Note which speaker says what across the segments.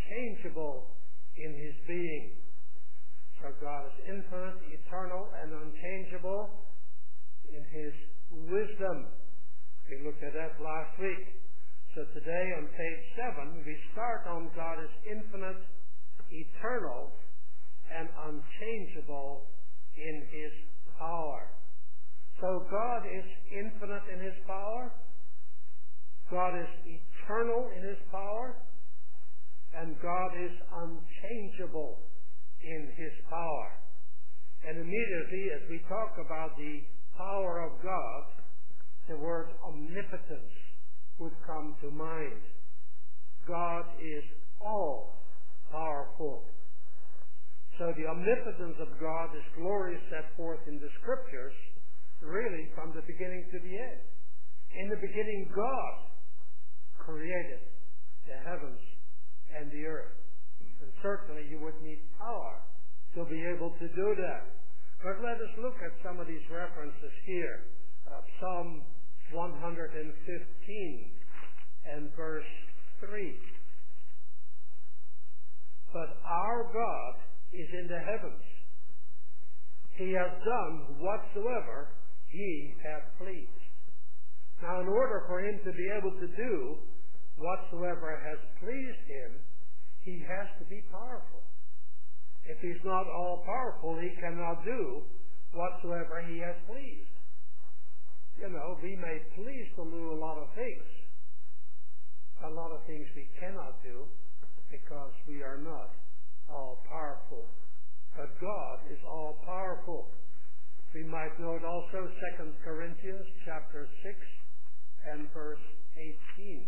Speaker 1: unchangeable in his being. So God is infinite, eternal, and unchangeable in his wisdom. We looked at that last week. So today on page 7, we start on God is infinite, eternal, and unchangeable in his power. So God is infinite in his power. God is eternal in his power. And God is unchangeable in his power. And immediately as we talk about the power of God, the word omnipotence would come to mind. God is all powerful. So the omnipotence of God is gloriously set forth in the scriptures, really from the beginning to the end. In the beginning, God created the heavens and the earth. And certainly you would need power to be able to do that. But let us look at some of these references here. Psalm 115 and verse 3. But our God is in the heavens. He has done whatsoever he hath pleased. Now, in order for him to be able to do whatsoever has pleased him, he has to be powerful. If he's not all powerful, he cannot do whatsoever he has pleased. You know, we may please to do a lot of things. A lot of things we cannot do because we are not all powerful. But God is all powerful. We might note also 2 Corinthians chapter 6 and verse 18.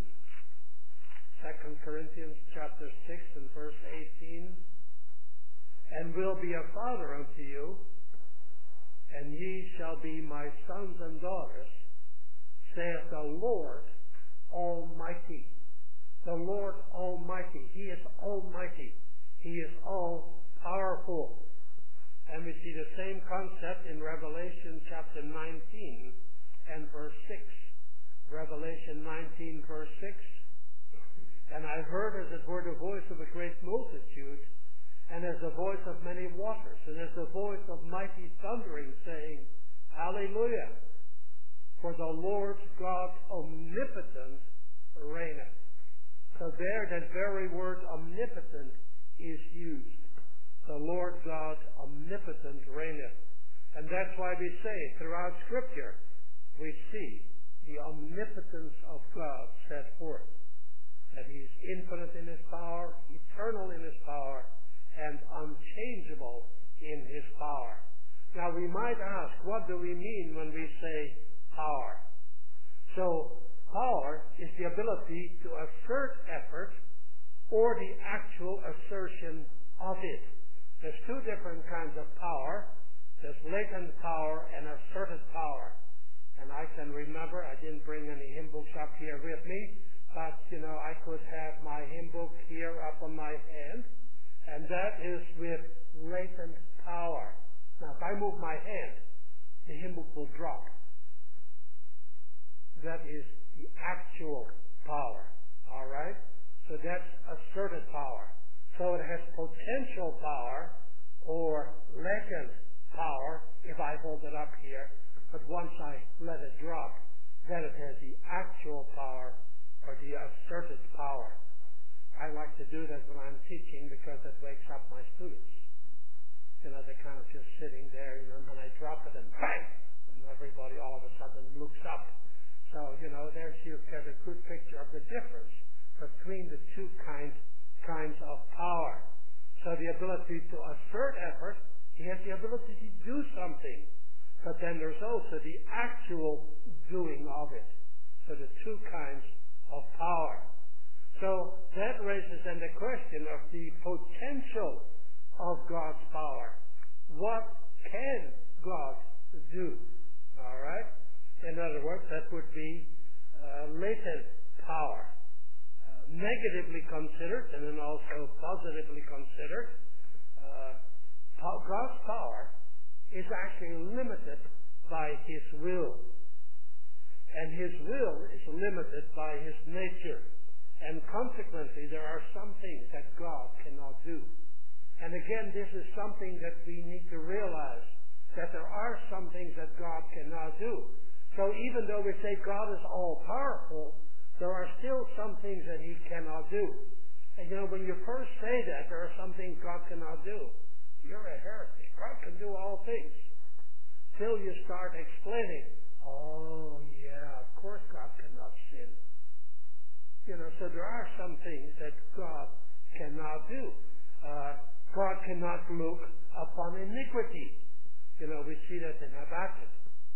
Speaker 1: 2 Corinthians chapter 6 and verse 18. And will be a father unto you, and ye shall be my sons and daughters, saith the Lord Almighty. The Lord Almighty. He is almighty. He is all powerful. And we see the same concept in Revelation chapter 19 and verse 6. Revelation 19 verse 6. And I heard as it were the voice of a great multitude, and as the voice of many waters, and as the voice of mighty thundering, saying, Hallelujah! For the Lord God omnipotent reigneth. So there, that very word omnipotent is used. The Lord God omnipotent reigneth. And that's why we say throughout Scripture, we see the omnipotence of God set forth. That he is infinite in his power, eternal in his power, and unchangeable in his power. Now we might ask, what do we mean when we say power? So, power is the ability to assert effort or the actual assertion of it. There's two different kinds of power. There's latent power and asserted power. And I can remember, I didn't bring any hymn books up here with me, but, I could have my hymn book here up on my hand, and that is with latent power. Now, if I move my hand, the hymn book will drop. That is the actual power. All right? So that's asserted power. So it has potential power or latent power if I hold it up here, but once I let it drop, then it has the actual power or the asserted power. I like to do that when I'm teaching because it wakes up my students. They're kind of just sitting there, and when I drop it, and bang! And everybody all of a sudden looks up. So, there you get a good picture of the difference between the two kinds of power. So the ability to assert effort, he has the ability to do something. But then there's also the actual doing of it. So the two kinds of power. So that raises then the question of the potential of God's power. What can God do? All right? In other words, that would be latent power. Negatively considered and then also positively considered, God's power is actually limited by his will. And his will is limited by his nature. And consequently, there are some things that God cannot do. And again, this is something that we need to realize, that there are some things that God cannot do. So even though we say God is all-powerful, there are still some things that He cannot do. And when you first say that there are some things God cannot do, you're a heretic. God can do all things. Till you start explaining, oh yeah, of course God cannot sin. So there are some things that God cannot do. God cannot look upon iniquity. We see that in Habakkuk.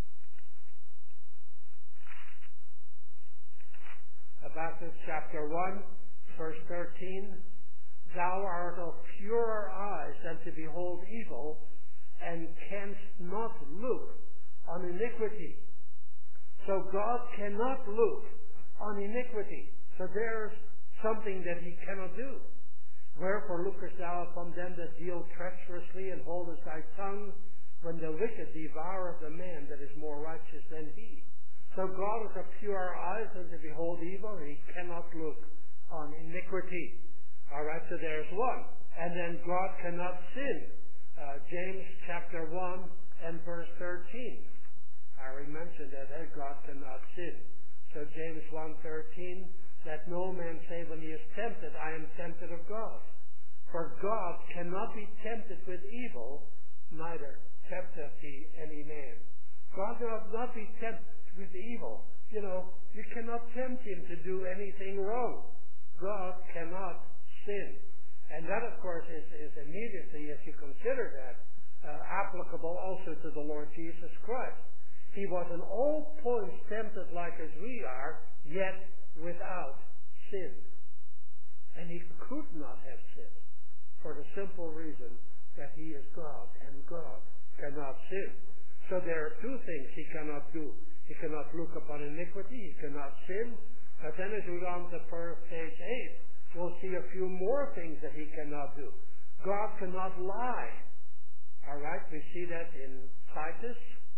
Speaker 1: Habakkuk chapter 1, verse 13. Thou art of purer eyes than to behold evil, and canst not look on iniquity. So God cannot look on iniquity. So there's something that He cannot do. Wherefore lookest thou upon them that deal treacherously, and holdest thy tongue, when the wicked devoureth the man that is more righteous than he. So God is of purer eyes than to behold evil, and He cannot look on iniquity. Alright, so there's one. And then God cannot sin. James chapter 1 and verse 13. I already mentioned that God cannot sin. So James 1:13, let no man say when he is tempted, I am tempted of God. For God cannot be tempted with evil, neither tempteth He any man. God cannot not be tempted with evil. You cannot tempt Him to do anything wrong. God cannot sin. And that, of course, is immediately, as you consider that, applicable also to the Lord Jesus Christ. He was in all points tempted like as we are, yet without sin. And He could not have sinned, for the simple reason that He is God, and God cannot sin. So there are two things He cannot do. He cannot look upon iniquity, He cannot sin. But then as we go on to page 8, we'll see a few more things that He cannot do. God cannot lie. Alright, we see that in Titus.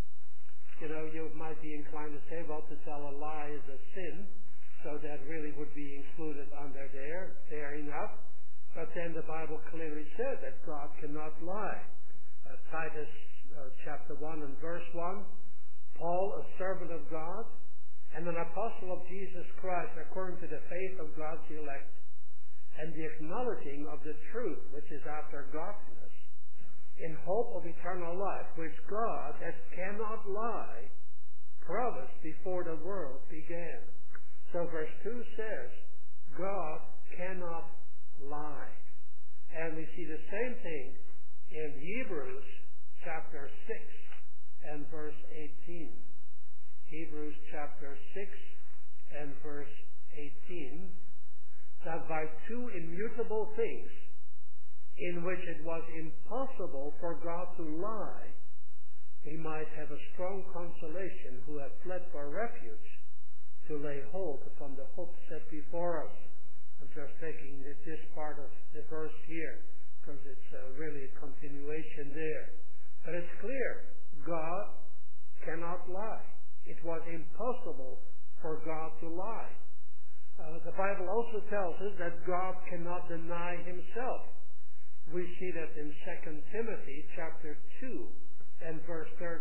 Speaker 1: You might be inclined to say, well, to tell a lie is a sin, so that really would be included under there. Fair enough. But then the Bible clearly said that God cannot lie. Titus chapter 1 and verse 1, Paul, a servant of God, and an apostle of Jesus Christ, according to the faith of God's elect, and the acknowledging of the truth which is after godliness, in hope of eternal life, which God, that cannot lie, promised before the world began. So verse 2 says, God cannot lie. And we see the same thing in Hebrews chapter 6 and verse 18. Hebrews chapter 6 and verse 18, that by two immutable things, in which it was impossible for God to lie, we might have a strong consolation who have fled for refuge, to lay hold upon the hope set before us. I'm just taking this part of the verse here, because it's really a continuation there. But it's clear, God cannot lie. It was impossible for God to lie. The Bible also tells us that God cannot deny Himself. We see that in 2 Timothy chapter 2 and verse 13.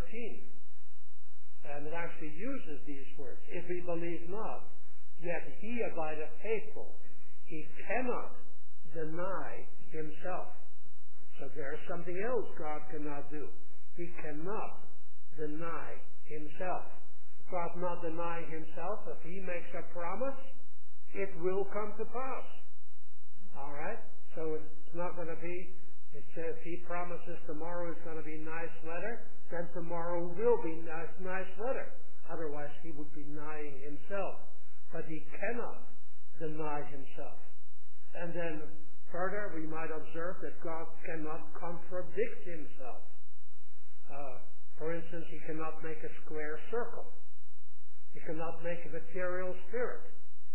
Speaker 1: And it actually uses these words. If we believe not, yet He abideth faithful. He cannot deny Himself. So there's something else God cannot do. He cannot deny Himself. God not denying Himself. If He makes a promise, it will come to pass. Alright? So it's not going to be, it says He promises tomorrow is going to be nice weather, then tomorrow will be nice weather. Otherwise He would be denying Himself. But He cannot deny Himself. And then further, we might observe that God cannot contradict Himself. For instance, He cannot make a square circle. He cannot make a material spirit.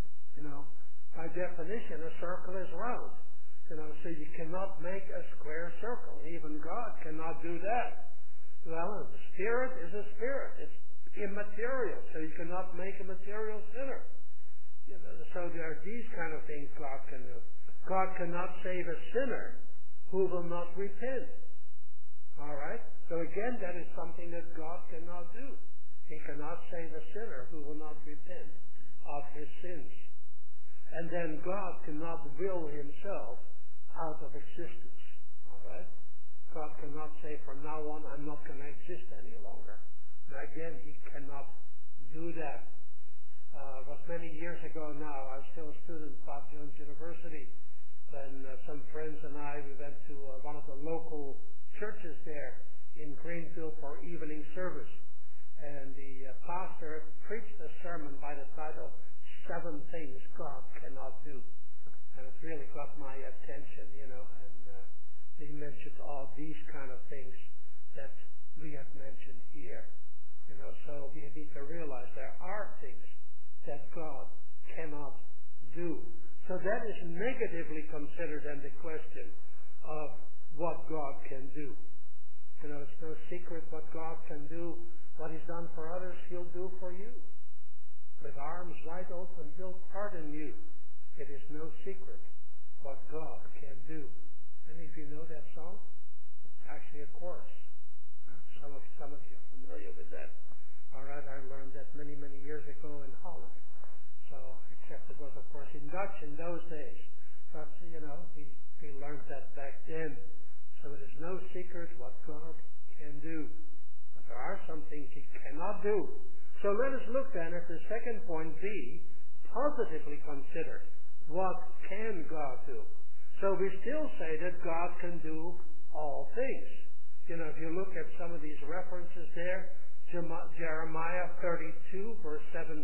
Speaker 1: By definition, a circle is round. So you cannot make a square circle. Even God cannot do that. Well, the spirit is a spirit. It's immaterial, so you cannot make a material sinner. So there are these kind of things God can do. God cannot save a sinner who will not repent. All right? So again, that is something that God cannot do. He cannot save a sinner who will not repent of his sins. And then God cannot will himself out of existence. All right? God cannot say, from now on, I'm not going to exist any longer. Now again, he cannot do that. It was many years ago now. I was still a student at Bob Jones University. When some friends and I, we went to one of the local churches there in Greenville for evening service. And the pastor preached a sermon by the title, 7 Things God Cannot Do. And it really got my attention, and he mentioned all these kind of things that we have mentioned here. So we need to realize there are things that God cannot do. So that is negatively considered in the question of what God can do. It's no secret what God can do. What he's done for others, he'll do for you. With arms wide open, he'll pardon you. It is no secret what God can do. Any of you know that song? It's actually a chorus. Some of you are familiar with that. All right, I learned that many, many years ago in Holland. So, except it was, of course, in Dutch in those days. But, we learned that back then. So it is no secret what God can do. But there are some things he cannot do. So let us look then at the second point, B, positively consider. What can God do? So we still say that God can do all things. If you look at some of these references there, Jeremiah 32, verse 17.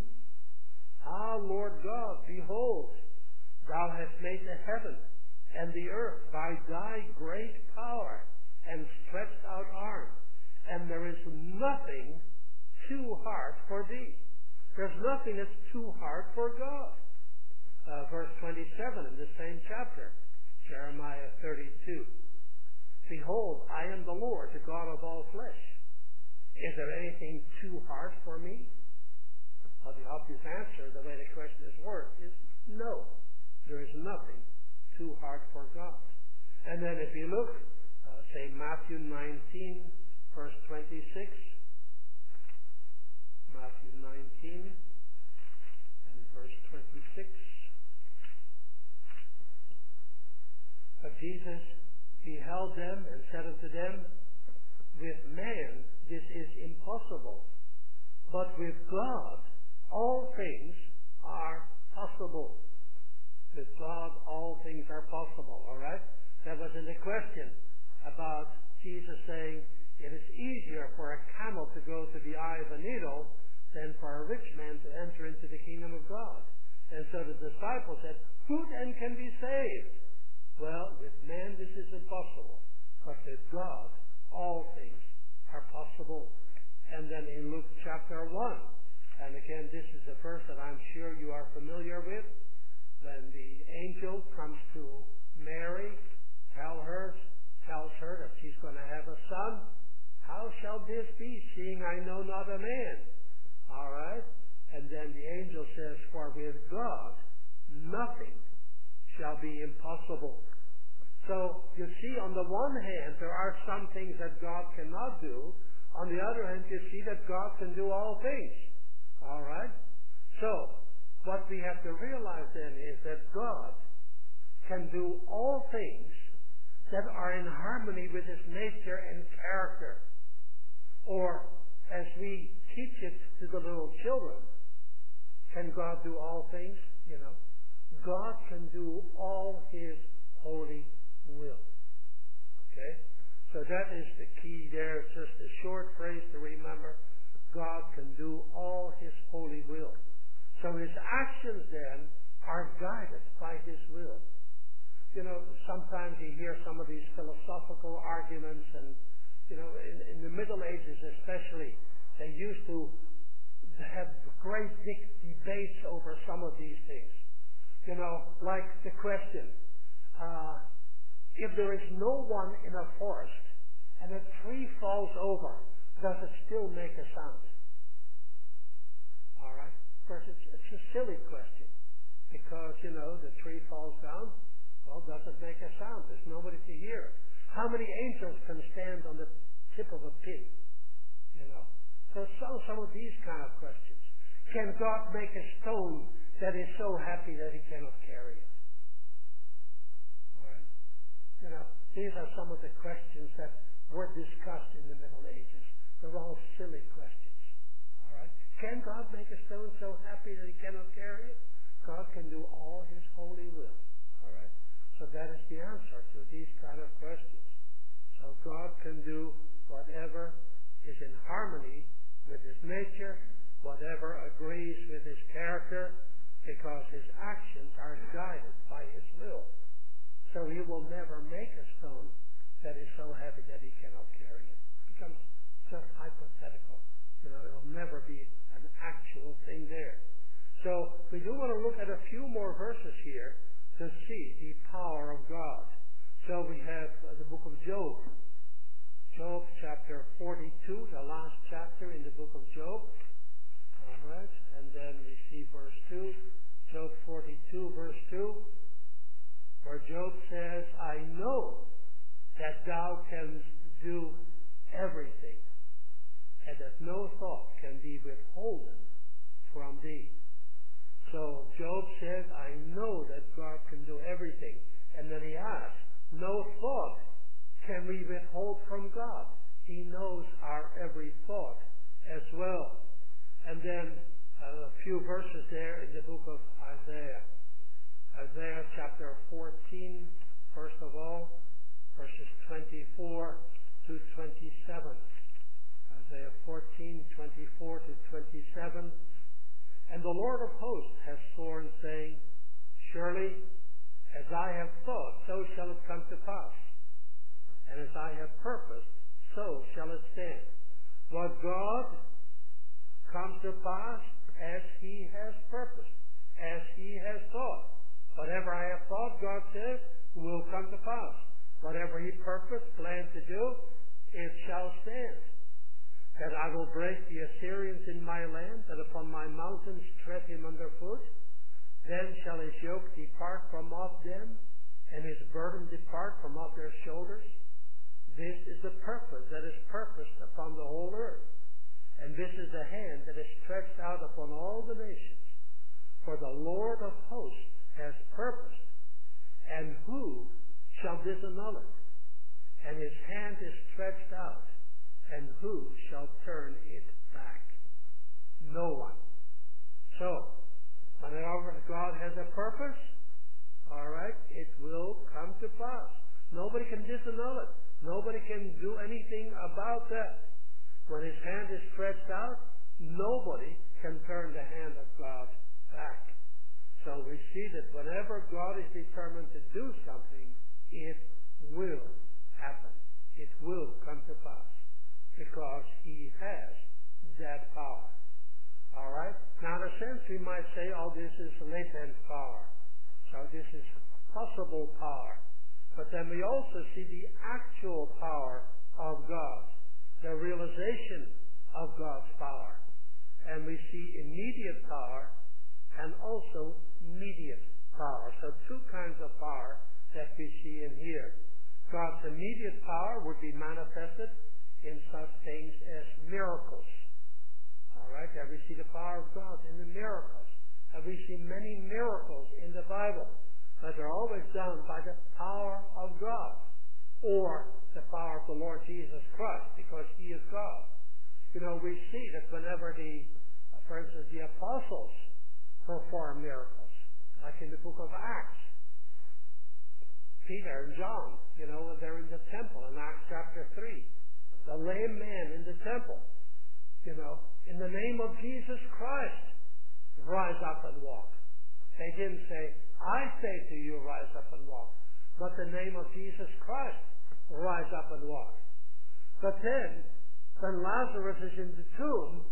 Speaker 1: Ah, Lord God, behold, thou hast made the heaven and the earth by thy great power and stretched out arm, and there is nothing too hard for thee. There's nothing that's too hard for God. Verse 27 in the same chapter, Jeremiah 32. Behold, I am the Lord, the God of all flesh. Is there anything too hard for me? Well, the obvious answer, the way the question is worded, is no. There is nothing too hard for God. And then if you look, say Matthew 19, verse 26. Matthew 19 and verse 26. But Jesus beheld them and said unto them, with man this is impossible, but with God all things are possible. With God all things are possible, all right? That was in the question about Jesus saying, it is easier for a camel to go to the eye of a needle than for a rich man to enter into the kingdom of God. And so the disciples said, who then can be saved? Well, with man this is impossible, but with God all things are possible. And then in Luke chapter 1, and again this is a verse that I'm sure you are familiar with, when the angel comes to Mary, tells her that she's going to have a son. How shall this be, seeing I know not a man? All right? And then the angel says, for with God nothing shall be impossible. So you see, on the one hand, there are some things that God cannot do. On the other hand, you see that God can do all things. All right? So, what we have to realize then is that God can do all things that are in harmony with his nature and character. Or, as we teach it to the little children, can God do all things? God can do all his holy will. Okay? So that is the key there. It's just a short phrase to remember. God can do all his holy will. So his actions then are guided by his will. Sometimes you hear some of these philosophical arguments, and in the Middle Ages especially, they used to have great big debates over some of these things. Like the question, if there is no one in a forest and a tree falls over, does it still make a sound? All right? Of course, it's a silly question because, the tree falls down. Well, does it make a sound? There's nobody to hear it. How many angels can stand on the tip of a pin? So some of these kind of questions. Can God make a stone that is so happy that he cannot carry it? All right. These are some of the questions that were discussed in the Middle Ages. They're all silly questions. All right. Can God make a stone so happy that he cannot carry it? God can do all his holy will. All right. So that is the answer to these kind of questions. So God can do whatever is in harmony with his nature, whatever agrees with his character, because his actions are guided by his will. So he will never make a stone that is so heavy that he cannot carry it. It becomes just hypothetical. It will never be an actual thing there. So we do want to look at a few more verses here to see the power of God. So we have the book of Job. Job chapter 42, the last chapter in the book of Job. All right, and then we see verse 2. Job 42, verse 2, where Job says, I know that thou canst do everything, and that no thought can be withholden from thee. So Job says, I know that God can do everything. And then he asks, no thought can we withhold from God. He knows our every thought as well. And then a few verses there in the book of Isaiah. Isaiah chapter 14, first of all, verses 24 to 27. Isaiah 14, 24 to 27. And the Lord of hosts has sworn, saying, surely, as I have thought, so shall it come to pass. And as I have purposed, so shall it stand. What God comes to pass as he has purposed, as he has thought. Whatever I have thought, God says, will come to pass. Whatever he purposed, planned to do, it shall stand. That I will break the Assyrians in my land, that upon my mountains tread him underfoot. Then shall his yoke depart from off them, and his burden depart from off their shoulders. This is the purpose that is purposed upon the whole earth. And this is the hand that is stretched out upon all the nations. For the Lord of hosts has purposed, and who shall disannul it? And his hand is stretched out, and who shall turn it back? No one. So, whenever God has a purpose, all right, it will come to pass. Nobody can disannul it. Nobody can do anything about that. When his hand is stretched out, nobody can turn the hand of God back. So we see that whenever God is determined to do something, it will happen. It will come to pass. Because he has that power. All right? Now, in a sense, we might say, oh, this is latent power. So this is possible power. But then we also see the actual power of God, the realization of God's power. And we see immediate power and also mediate power. So two kinds of power that we see in here. God's immediate power would be manifested in such things as miracles. All right, and we see the power of God in the miracles. And we see many miracles in the Bible, but they're always done by the power of God, or the power of the Lord Jesus Christ, because he is God. We see that whenever for instance, the apostles perform miracles, like in the book of Acts, Peter and John, when they're in the temple in Acts chapter 3, the lame man in the temple, in the name of Jesus Christ, rise up and walk. They didn't say, I say to you, rise up and walk. But the name of Jesus Christ, rise up and walk. But then, when Lazarus is in the tomb,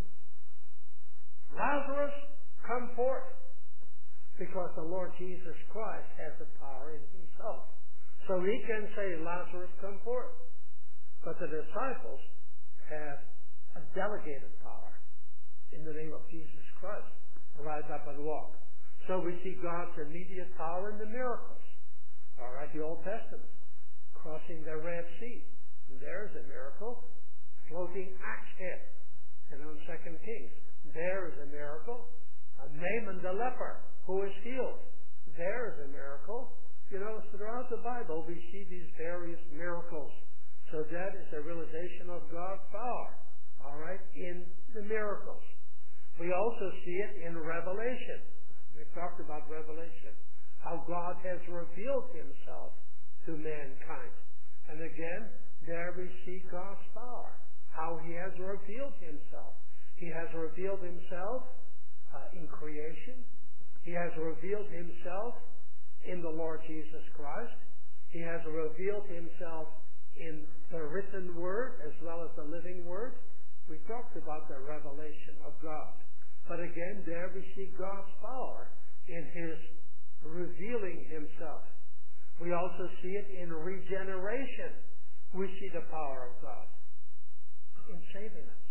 Speaker 1: Lazarus, come forth. Because the Lord Jesus Christ has the power in himself. So he can say, Lazarus, come forth. But the disciples have a delegated power in the name of Jesus Christ. rise up and walk. So we see God's immediate power in the miracles. All right, the Old Testament, crossing the Red Sea. There's a miracle. Floating axe head. And on 2 Kings, there is a miracle. Naaman the leper, who is healed. There is a miracle. Throughout the Bible, we see these various miracles. So that is a realization of God's power, all right, in the miracles. We also see it in Revelation. We've talked about Revelation, how God has revealed himself to mankind. And again, there we see God's power, how he has revealed himself. He has revealed himself in creation. He has revealed himself in the Lord Jesus Christ. He has revealed himself in the written word as well as the living word. We talked about the revelation of God. But again, there we see God's power in his revealing himself. We also see it in regeneration. We see the power of God in saving us.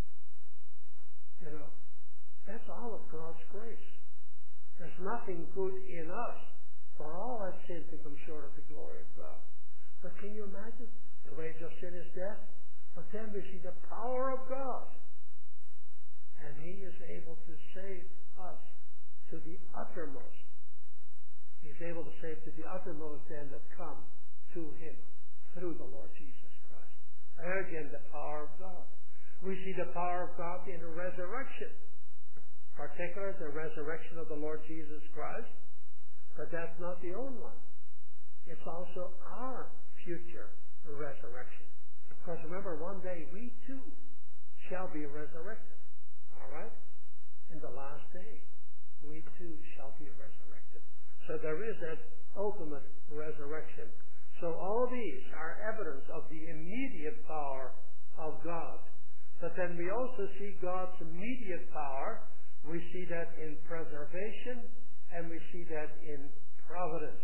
Speaker 1: That's all of God's grace. There's nothing good in us. For all have sinned to come short of the glory of God. But can you imagine? The wage of sin is death. But then we see the power of God. And he is able to save us to the uttermost. He's able to save to the uttermost them that come to him through the Lord Jesus Christ. There again, the power of God. We see the power of God in the resurrection. Particularly the resurrection of the Lord Jesus Christ. But that's not the only one. It's also our future resurrection. Because remember, one day we too shall be resurrected. All right? In the last day, we too shall be resurrected. So there is that ultimate resurrection. So all these are evidence of the immediate power of God. But then we also see God's immediate power. We see that in preservation. And we see that in providence.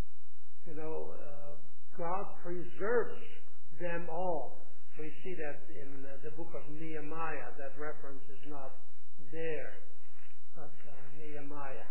Speaker 1: God preserves them all. We see that in the book of Nehemiah. That reference is not there. But Nehemiah.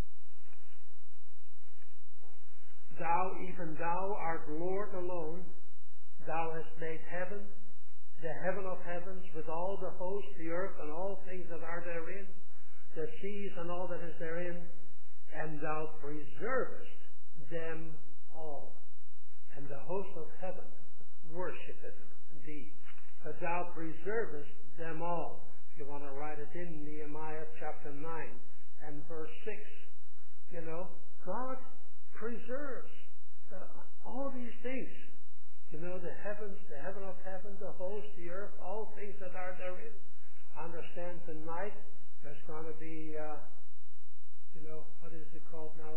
Speaker 1: Thou, even thou, art Lord alone. Thou hast made heaven, the heaven of heavens, with all the hosts, the earth, and all things that are therein, the seas and all that is therein. And thou preservest them all. And the host of heaven worshipeth thee. But thou preservest them all. If you want to write it in Nehemiah chapter 9 and verse 6. God preserves all these things. The heavens, the heaven of heaven, the host, the earth, all things that are therein. I understand tonight there's going to be what is it called now?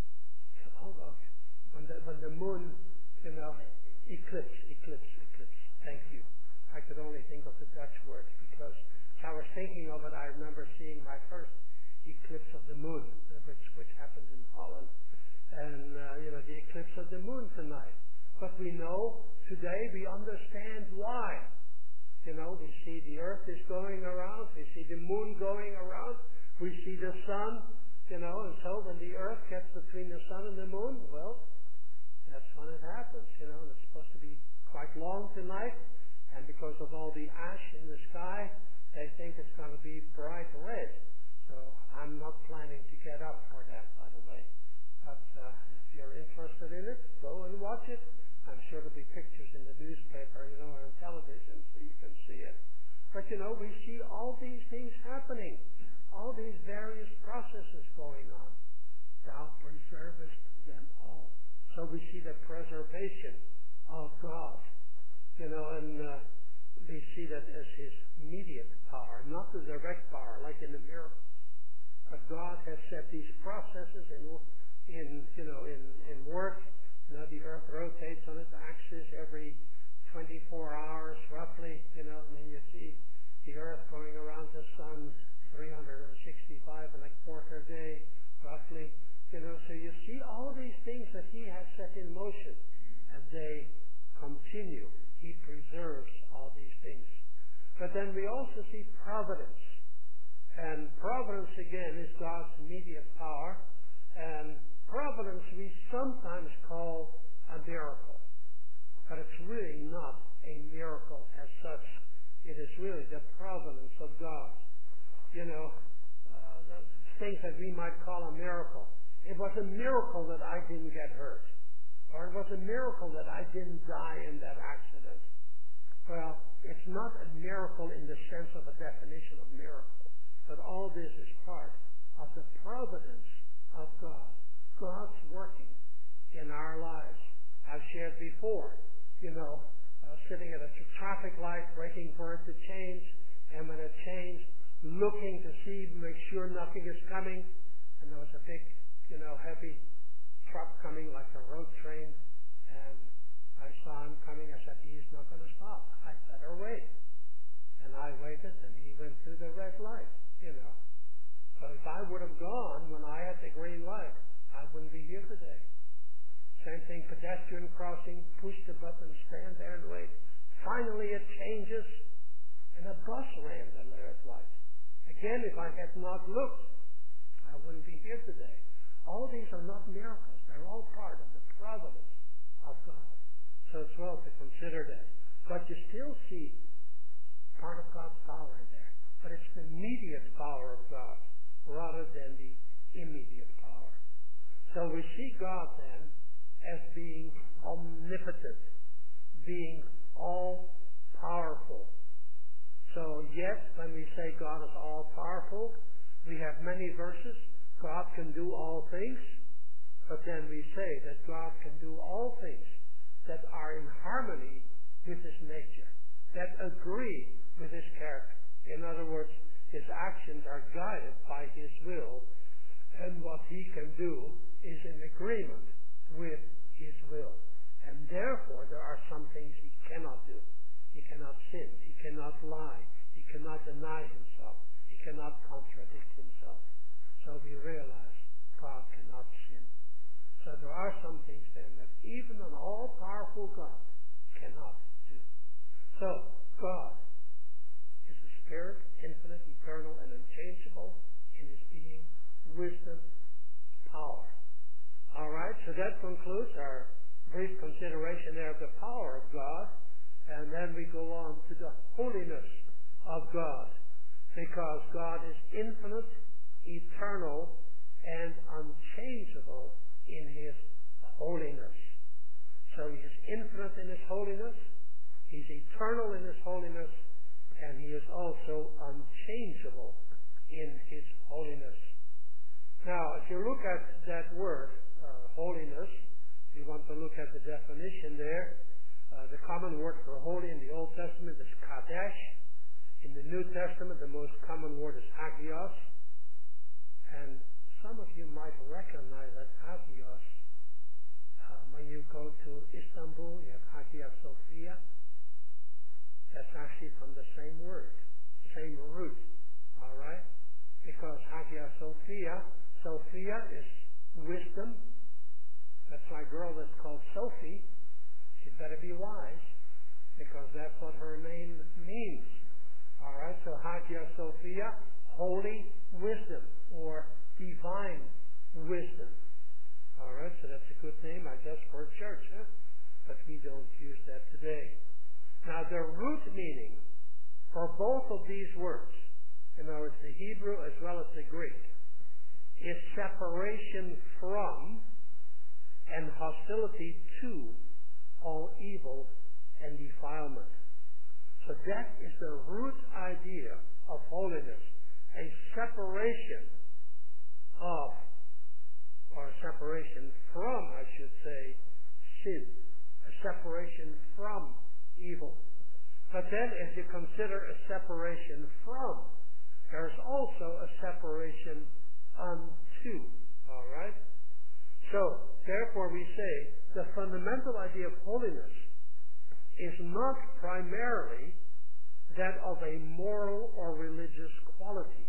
Speaker 1: When the moon, eclipse. Thank you. I could only think of the Dutch word because as I was thinking of it, I remember seeing my first eclipse of the moon, which happened in Holland. And, the eclipse of the moon tonight. But we know today, we understand why. We see the earth is going around. We see the moon going around. We see the sun. And so when the earth gets between the sun and the moon, well, that's when it happens, and it's supposed to be quite long tonight, and because of all the ash in the sky, they think it's going to be bright red. So I'm not planning to get up for that, by the way. But if you're interested in it, go and watch it. I'm sure there'll be pictures in the newspaper, or on television, so you can see it. But we see all these things happening. All these various processes going on. Thou preservest them all. So we see the preservation of God. And we see that as his immediate power, not the direct power like in the miracles. But God has set these processes in work. The earth rotates on its axis every 24 hours roughly, and then you see the earth going around the sun 365 and a quarter day, roughly. So you see all these things that he has set in motion, and they continue. He preserves all these things. But then we also see providence. And providence, again, is God's immediate power. And providence we sometimes call a miracle. But it's really not a miracle as such. It is really the providence of God. You know, the things that we might call a miracle. It was a miracle that I didn't get hurt. Or it was a miracle that I didn't die in that accident. Well, it's not a miracle in the sense of a definition of miracle. But all this is part of the providence of God. God's working in our lives. I've shared before, sitting at a traffic light, waiting for it to change, and when it changed, looking to see, make sure nothing is coming, and there was a big, heavy truck coming like a road train, and I saw him coming. I said, he's not going to stop. I better wait. And I waited, and he went through the red light, So if I would have gone when I had the green light, I wouldn't be here today. Same thing, pedestrian crossing, push the button, stand there and wait. Finally it changes, and a bus ran the red light. Again, if I had not looked, I wouldn't be here today. All these are not miracles. They're all part of the providence of God. So it's well to consider that. But you still see part of God's power in there. But it's the immediate power of God rather than the immediate power. So we see God then as being omnipotent, being all-powerful. So yes, when we say God is all-powerful, we have many verses. God can do all things. But then we say that God can do all things that are in harmony with His nature, that agree with His character. In other words, His actions are guided by His will, and what He can do is in agreement with His will. And therefore, there are some things He cannot do. He cannot sin. He cannot lie. He cannot deny Himself. He cannot contradict Himself. So we realize God cannot sin. So there are some things then that even an all-powerful God cannot do. So God is a spirit, infinite, eternal, and unchangeable in His being, wisdom, power. All right, so that concludes our brief consideration there of the power of God. And then we go on to the holiness of God, because God is infinite, eternal, and unchangeable in His holiness. So He is infinite in His holiness, He's eternal in His holiness, and He is also unchangeable in His holiness. Now, if you look at that word, holiness, we want to look at the definition there. The common word for holy in the Old Testament is kadesh. In the New Testament, the most common word is hagios. And some of you might recognize that hagios. When you go to Istanbul, you have Hagia Sophia. That's actually from the same word, same root. All right? Because Hagia Sophia is wisdom. That's my girl that's called Sophie. She better be wise, because that's what her name means. All right, so Hagia Sophia, holy wisdom, or divine wisdom. All right, so that's a good name, I guess, for a church, huh? But we don't use that today. Now, the root meaning for both of these words, in other words, the Hebrew as well as the Greek, is separation from and hostility to all evil and defilement. So that is the root idea of holiness, a separation of, or a separation from, I should say, sin, a separation from evil. But then if you consider a separation from, there's also a separation unto, all right? So, therefore we say, the fundamental idea of holiness is not primarily that of a moral or religious quality.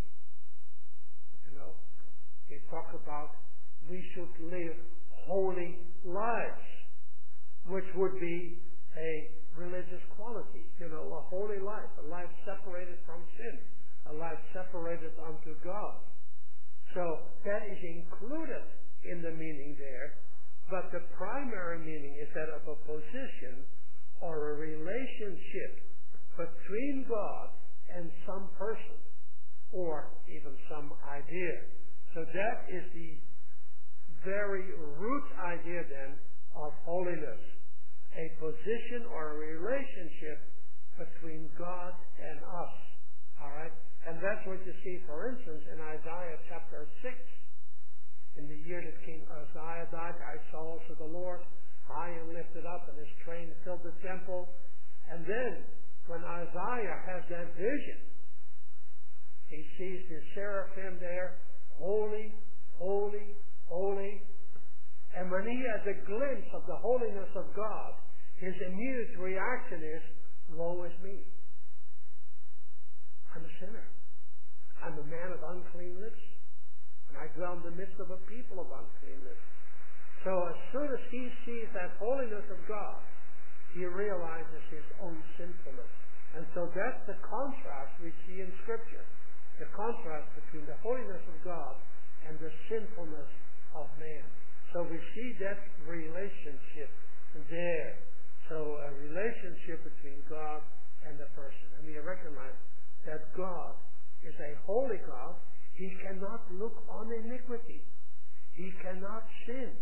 Speaker 1: We talk about we should live holy lives, which would be a religious quality, a holy life, a life separated from sin, a life separated unto God. So that is included in the meaning there, but the primary meaning is that of a position or a relationship between God and some person or even some idea. So that is the very root idea then of holiness, a position or a relationship between God and us. All right? And that's what you see, for instance, in Isaiah chapter 6. In the year that King Uzziah died, I saw also the Lord high and lifted up, and his train filled the temple. And then, when Isaiah has that vision, he sees the seraphim there, holy, holy, holy. And when he has a glimpse of the holiness of God, his immediate reaction is, woe is me. I'm a sinner. I'm a man of unclean lips, and I dwell in the midst of a people of unclean lips. So as soon as he sees that holiness of God, he realizes his own sinfulness. And so that's the contrast we see in Scripture. The contrast between the holiness of God and the sinfulness of man. So we see that relationship there. So a relationship between God and the person. And we recognize that God is a holy God. He cannot look on iniquity. He cannot sin.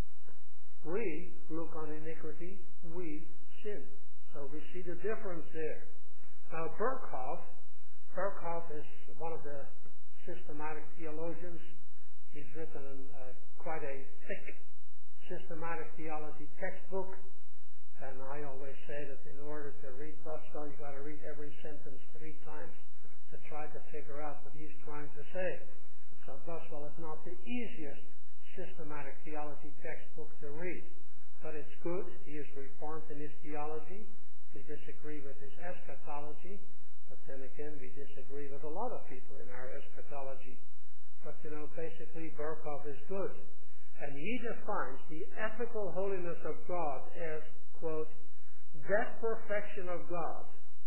Speaker 1: We look on iniquity. We sin. So we see the difference there. Now Berkhoff is one of the systematic theologians. He's written quite a thick systematic theology textbook. And I always say that in order to read Buswell, you've got to read every sentence 3 times to try to figure out what he's trying to say. So Buswell is not the easiest systematic theology textbook to read. But it's good. He is reformed in his theology. We disagree with his eschatology. But then again, we disagree with a lot of people in our eschatology. But basically Berkhoff is good. And he defines the ethical holiness of God as, quote, that perfection of God,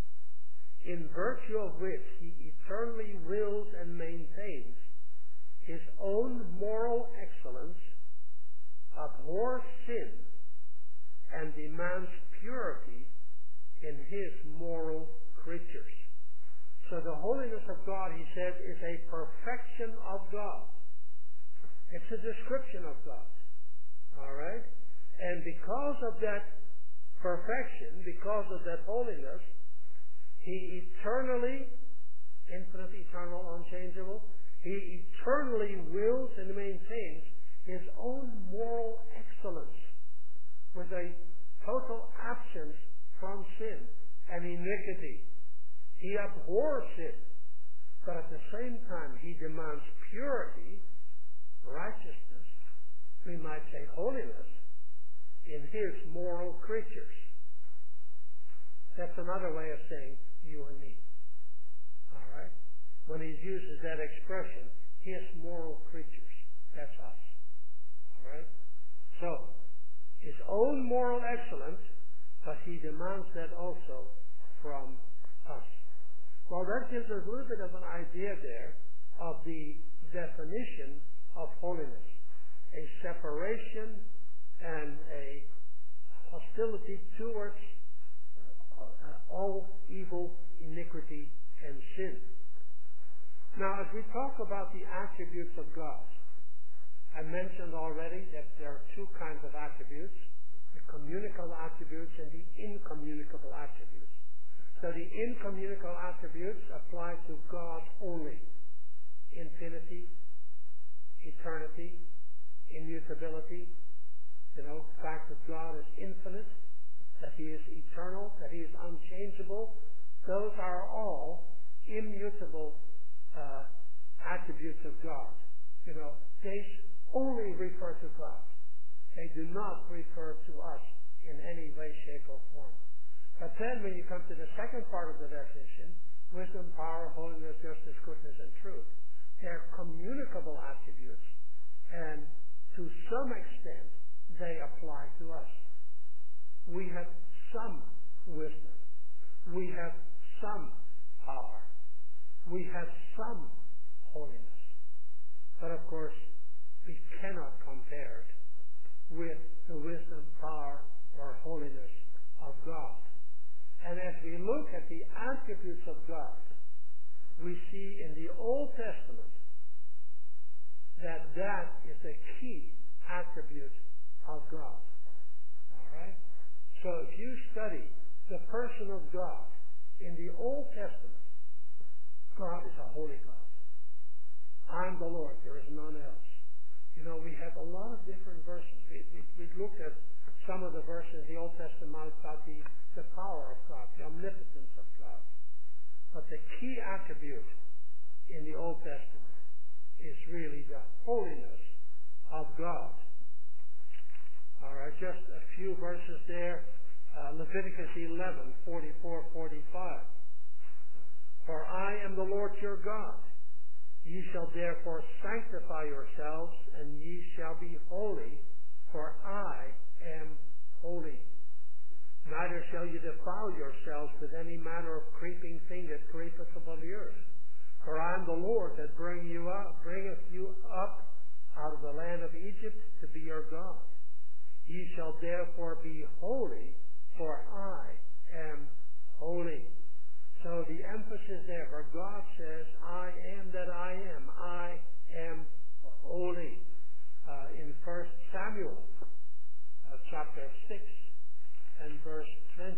Speaker 1: in virtue of which he eternally wills and maintains his own moral excellence, abhors sin, and demands purity in his moral creatures. So the holiness of God, he says, is a perfection of God. It's a description of God. All right? And because of that perfection, because of that holiness, he eternally, infinite, eternal, unchangeable, he eternally wills and maintains his own moral excellence with a total absence from sin and iniquity. He abhors sin, but at the same time he demands purity, righteousness, we might say holiness, in his moral creatures. That's another way of saying you and me. All right? When he uses that expression, his moral creatures, that's us. All right? So, his own moral excellence, but he demands that also from us. Well, that gives us a little bit of an idea there of the definition of holiness. A separation and a hostility towards all evil, iniquity, and sin. Now, as we talk about the attributes of God, I mentioned already that there are 2 kinds of attributes, the communicable attributes and the incommunicable attributes. So the incommunicable attributes apply to God only. Infinity, eternity, immutability, the fact that God is infinite, that he is eternal, that he is unchangeable. Those are all immutable attributes of God. They only refer to God. They do not refer to us in any way, shape, or form. But then when you come to the second part of the definition, wisdom, power, holiness, justice, goodness, and truth, they're communicable attributes. And to some extent, they apply to us. We have some wisdom. We have some power. we have some holiness. But of course, we cannot compare it with the wisdom, power, or holiness of God. And as we look at the attributes of God, we see in the Old Testament that is a key attribute of God. All right? So if you study the person of God in the Old Testament, God is a holy God. I'm the Lord, there is none else. You know, we have a lot of different verses. We looked at some of the verses in the Old Testament about the power of God, the omnipotence of God. But the key attribute in the Old Testament is really the holiness of God. All right, just a few verses there. Leviticus 11, 44, 45. For I am the Lord your God. Ye shall therefore sanctify yourselves, and ye shall be holy, for I am holy. Neither shall you defile yourselves with any manner of creeping thing that creepeth upon the earth. For I am the Lord that bringeth you up out of the land of Egypt to be your God. Ye shall therefore be holy, for I am holy. So the emphasis there, where God says, I am that I am. I am holy. In 1 Samuel chapter 6 and verse 20.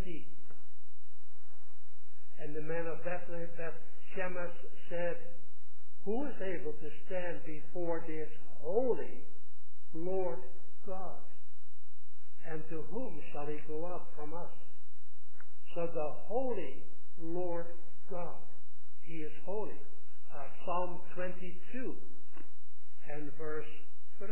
Speaker 1: And the man of Bethlehem, Shemesh, said, who is able to stand before this holy Lord God? And to whom shall he go up from us? So the holy Lord God, he is holy. Psalm 22 and verse 3.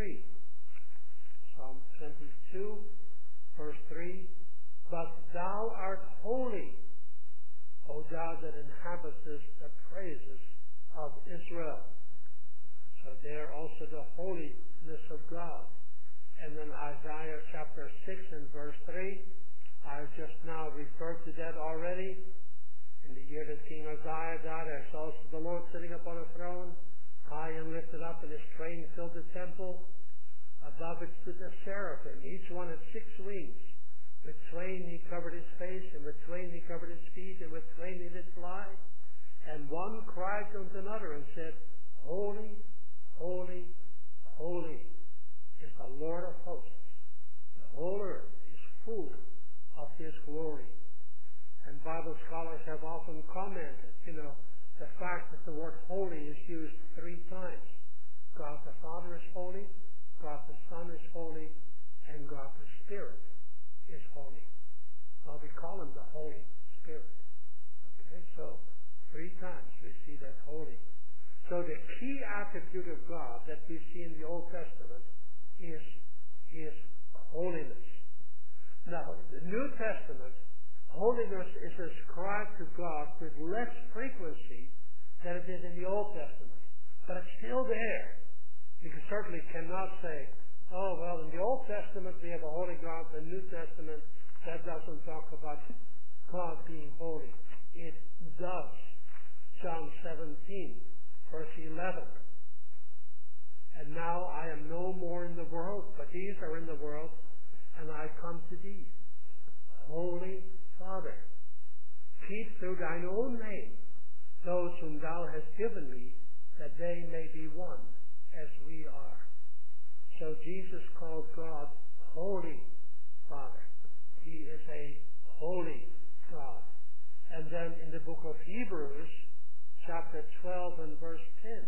Speaker 1: Psalm 22, verse 3. But thou art holy, O thou that inhabitest the praises of Israel. So there also the holiness of God. And then Isaiah chapter 6 and verse 3. I've just now referred to that already. In the year that King Uzziah died, I saw the Lord sitting upon a throne, high and lifted up, and his train filled the temple. Above it stood a seraphim, each one had 6 wings. With twain he covered his face, and with twain he covered his feet, and with twain he did fly. And one cried unto another and said, Holy, holy, holy is the Lord of hosts. The whole earth is full of his glory. And Bible scholars have often commented, the fact that the word holy is used 3 times. God the Father is holy, God the Son is holy, and God the Spirit is holy. Well, we call him the Holy Spirit. Okay, so 3 times we see that holy. So the key attribute of God that we see in the Old Testament is his holiness. Now, the New Testament, holiness is ascribed to God with less frequency than it is in the Old Testament. But it's still there. You certainly cannot say, oh, well, in the Old Testament we have a holy God, the New Testament, that doesn't talk about God being holy. It does. John 17, verse 11. And now I am no more in the world, but these are in the world, and I come to thee. Holy Father, keep through thine own name those whom thou hast given me, that they may be one as we are. So Jesus called God Holy Father. He is a holy God. And then in the book of Hebrews, chapter 12 and verse 10.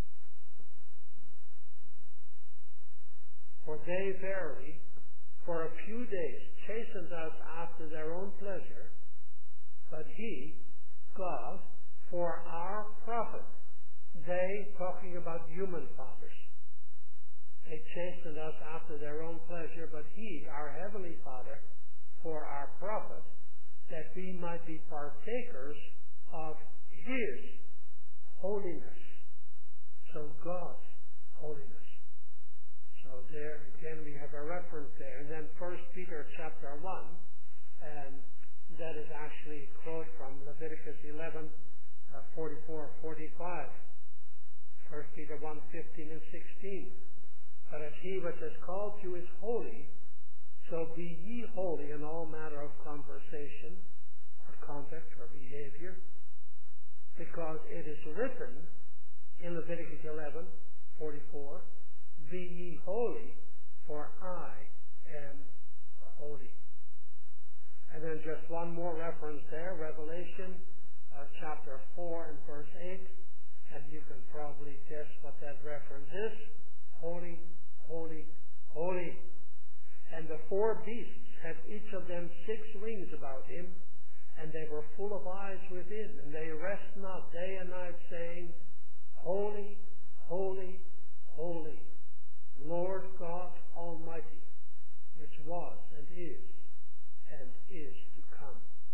Speaker 1: For they verily, for a few days, chastened us after their own pleasure, but he, God, for our profit. They, talking about human fathers, they chastened us after their own pleasure, but he, our heavenly Father, for our profit, that we might be partakers of his holiness. So God's holiness. So there again we have a reference there. And then 1 Peter chapter 1, and that is actually a quote from Leviticus 11, 44, 45. 1 Peter 1, 15 and 16. But as he which has called you is holy, so be ye holy in all matter of conversation, or conduct, or behavior, because it is written in Leviticus 11, 44, be ye holy, for I am holy. And then just one more reference there, Revelation chapter 4 and verse 8, and you can probably guess what that reference is. Holy, holy, holy. And the four beasts had each of them 6 rings about him, and they were full of eyes within, and they rest not day and night, saying, Holy, holy, holy, Lord God Almighty, which was and is to come.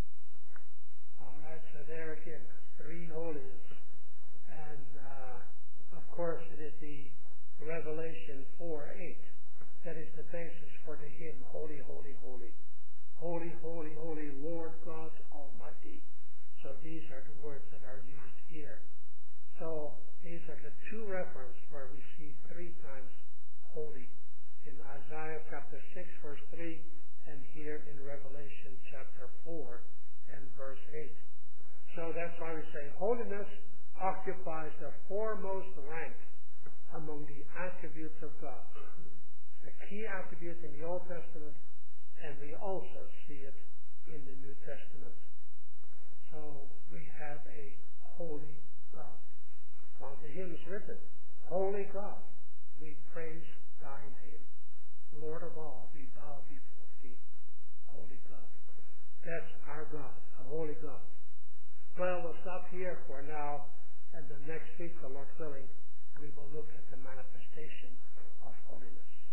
Speaker 1: All right, so there again, 3 holies. And, of course, it is the Revelation 4:8 that is the basis for the hymn, Holy, holy, holy. Holy, holy, holy, Lord God Almighty. So these are the words that are used here. So these are the 2 references where we see 3 times holy. In Isaiah chapter 6, verse 3, and here in Revelation chapter 4 and verse 8. So that's why we say holiness occupies the foremost rank among the attributes of God. The key attribute in the Old Testament, and we also see it in the New Testament. So we have a holy God. While the hymn is written, Holy God, we praise thy name. Lord of all, we bow before thee, holy God. That's our God, a holy God. Well, we'll stop here for now, and the next week, the Lord willing, we will look at the manifestation of holiness.